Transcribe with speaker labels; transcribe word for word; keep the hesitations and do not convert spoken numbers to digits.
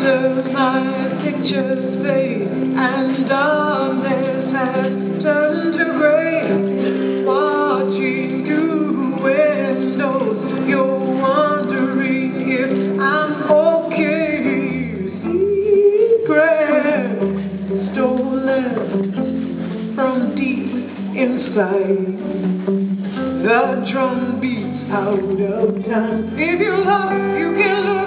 Speaker 1: Wonder my pictures fade and darkness has turned to gray. Watching through windows, you're wondering if I'm okay. Secret stolen from deep inside. The drum beats out of time. If you love, you can look.